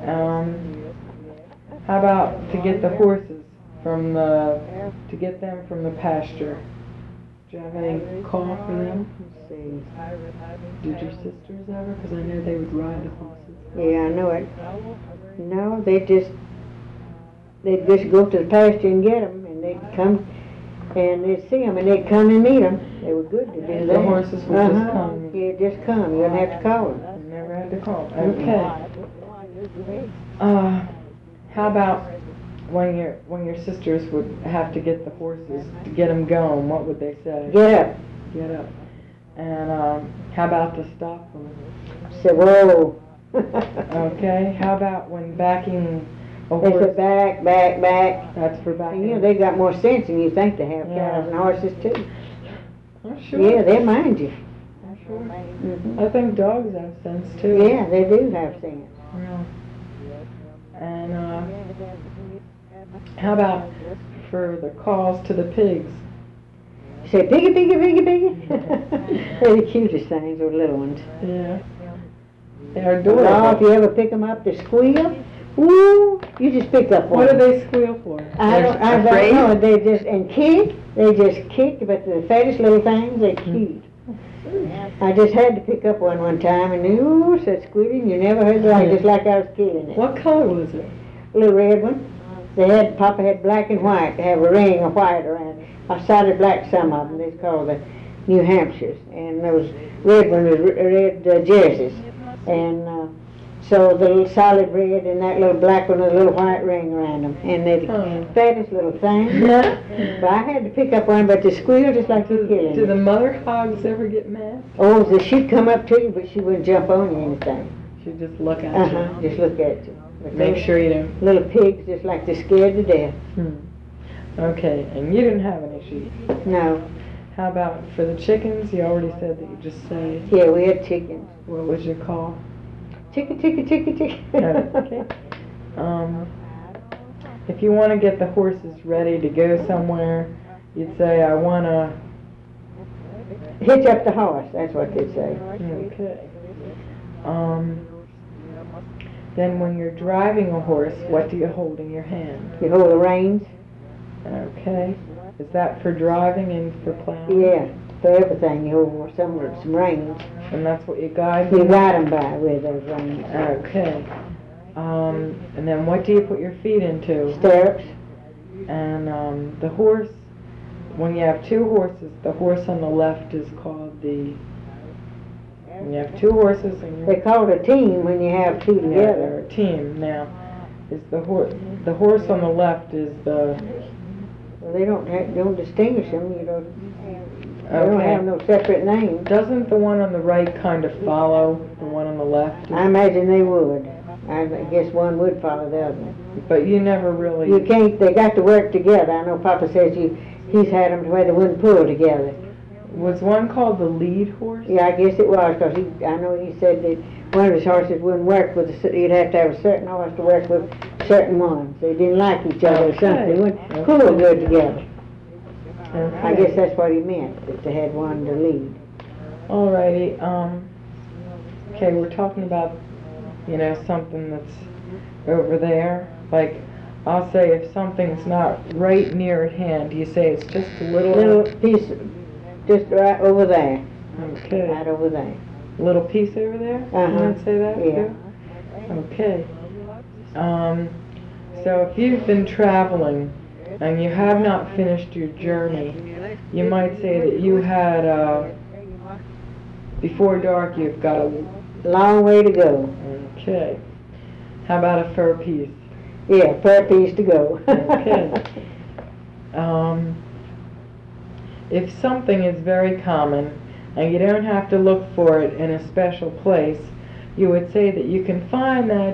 How about to get the horses to get them from the pasture? Do you have any call for them? Let's see. Did your sisters ever? Because I know they would ride the horses. Yeah, I know it. No, they'd just go to the pasture and get them, and they'd come and they'd see them, and they'd come and meet them. They were good to do that. The horses would just come. Yeah, just come. You didn't have to call them. You never had to call. Okay. How about when your sisters would have to get the horses to get them going? What would they say? Get up. Get up. And how about to stop them? Say, whoa. Okay. How about when backing a They horse? said back, back, back. That's for backing. And, they got more sense than you think they have. Yeah. Cows and horses too. Oh, sure. Yeah, they mind you. Sure. Mm-hmm. I think dogs have sense too. Yeah, they do have sense. Yeah. And how about for the calls to the pigs? Say piggy, piggy, piggy, piggy. They're the cutest things, those little ones. Yeah. They're adorable. Oh, if you ever pick them up, they squeal. Woo! You just pick up one. What do they squeal for? I don't know. They just kick. They just kick, but the fattest little things, they're cute. I just had to pick up one time, and ooh, such squealing, you never heard that, just like I was killing it. What color was it? A little red one. Papa had black and white. They have a ring of white around it. I solid black some of them. They're called the New Hampshires, and those red ones was red jerseys. And so the little solid red and that little black one with a little white ring around them, and they're the fattest little things. But I had to pick up one, but they squeal just like you're killing. Do the mother hogs ever get mad? Oh, she'd come up to you, but she wouldn't jump on you or anything. She'd just look at you. Just look at you. But Make sure you don't. Little pigs, just like they're scared to death. Okay, and you didn't have any sheep. No. How about for the chickens? You already said that you just say. Yeah, we had chickens. What was your call? Chicken, chicken, chicken, chicken. Okay. If you want to get the horses ready to go somewhere, you'd say, I want to... Hitch up the horse, that's what they'd say. Okay. Then when you're driving a horse, what do you hold in your hand? You hold the reins? Okay. Is that for driving and for plowing? Yeah, for everything. You hold some reins. And that's what you guide You them? guide them by with those reins. Okay. And then what do you put your feet into? Stirrups. And the horse, when you have two horses, the horse on the left is called the... When you have two horses and They're called a team when you have two yeah, together. they're a team. Now, is the horse on the left is the... Well, they don't distinguish them. They don't Okay. have no separate names. Doesn't the one on the right kind of follow the one on the left? I imagine they would. I guess one would follow the other. But you never really... You can't. They got to work together. I know Papa says he's had them to where they wouldn't pull together. Was one called the lead horse? Yeah, I guess it was, because I know he said that one of his horses wouldn't work with you'd have to have a certain horse to work with certain ones. They didn't like each other or something. They wouldn't pull good together. Okay. I guess that's what he meant, that they had one to lead. Alrighty. Okay, we're talking about, something that's over there. Like, I'll say if something's not right near at hand, you say it's just a Little piece, just right over there. Okay. Right over there. Little piece over there? Uh-huh. You want to say that? Yeah. Too? Okay. So if you've been traveling and you have not finished your journey, you might say that you had, before dark, you've got a... Long way to go. Okay. How about a fur piece? Yeah, fur piece to go. Okay. If something is very common and you don't have to look for it in a special place, you would say that you can find that